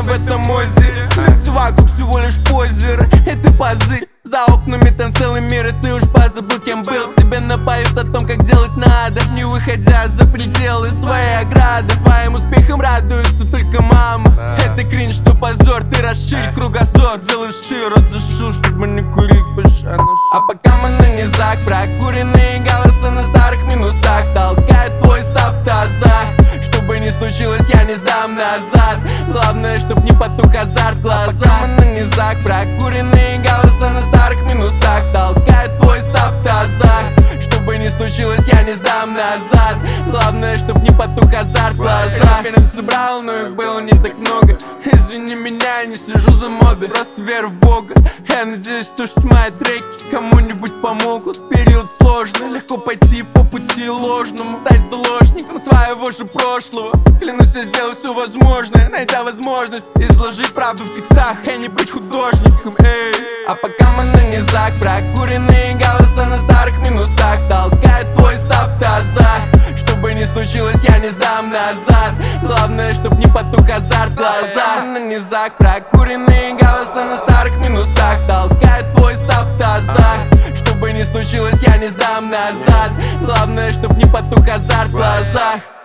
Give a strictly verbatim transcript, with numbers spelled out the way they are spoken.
в этом озере. Лица вокруг всего лишь позеры, это пазы. За окнами там целый мир, и ты уж позабыл, кем был. Тебе напоют о том, как делать надо, не выходя за пределы своей ограды. Твоим успехом радуется только мама. Это кринж, что позор, ты расширь кругозор. Делай шире, рот зашу, чтобы не курить больше. А пока мы на низах, прокуренные голоса на старых минусах толкает твой сап в тазах. Чтобы не случилось, я не сдам назад. Главное, чтоб не потух азарт в глазах. А пока мы на низах, прокуренные голоса на старых минусах толкает твой сап в тазах. Чтобы не случилось, я не сдам назад. Главное, чтоб не потух азарт в глазах. Референсы брал, но их было не так много. Извини меня, я не слежу за модой, просто верю в Бога. Я надеюсь, то, что мои треки кому-нибудь помогут. В период сложный, легко пойти по пути ложному, стать заложником своего же прошлого. Клянусь, я сделаю все возможное, найдя возможность изложить правду в текстах, а не быть художником. Эй. А пока мы на низах, прокуренные голоса на старых минусах толкает твой сап в тазах. Чтобы не случилось, я не сдам назад. Главное, чтоб не потух азарт в глазах. На низах, прокуренные голоса на старых минусах толкает твой сап в тазах. Чтобы не случилось, я не сдам назад. Главное, чтоб не потух азарт в глазах.